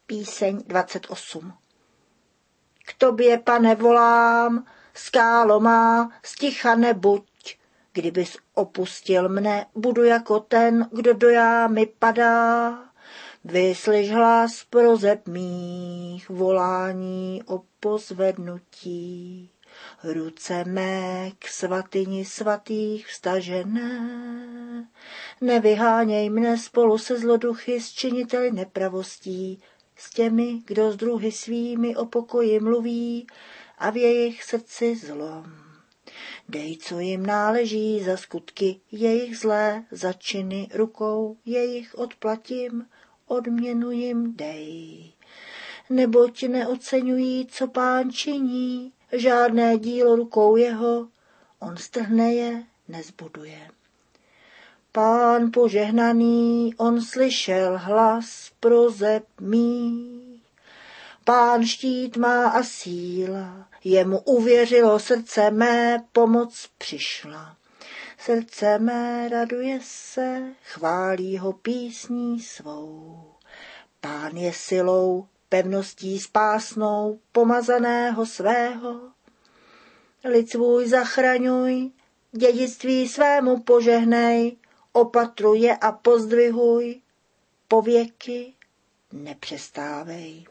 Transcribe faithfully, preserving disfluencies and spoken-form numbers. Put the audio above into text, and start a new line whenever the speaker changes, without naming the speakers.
Píseň dvacet osm. K tobě, Pane, volám, skálo má, sticha nebuď. Kdybys opustil mne, budu jako ten, kdo do jámy padá. Vyslyš hlas prozeb mých, volání o pozvednutí. Ruce mé k svatyni svatých vstažené. Nevyháněj mne spolu se zloduchy s činiteli nepravostí, s těmi, kdo s druhy svými o pokoji mluví a v jejich srdci zlom. Dej, co jim náleží za skutky jejich zlé, za činy rukou jejich odplatím, odměnu jim dej. Neboť neoceňují, co Pán činí, žádné dílo rukou jeho, on strhne je, nezbuduje. Pán požehnaný, on slyšel hlas prozeb mých. Pán štít má a síla, jemu uvěřilo srdce mé, pomoc přišla. Srdce mé raduje se, chválí ho písní svou. Pán je silou, pevností spásnou, pomazaného svého. Lid svůj zachraňuj, dědictví svému požehnej, opatruj je a pozdvihuj, pověky nepřestávej.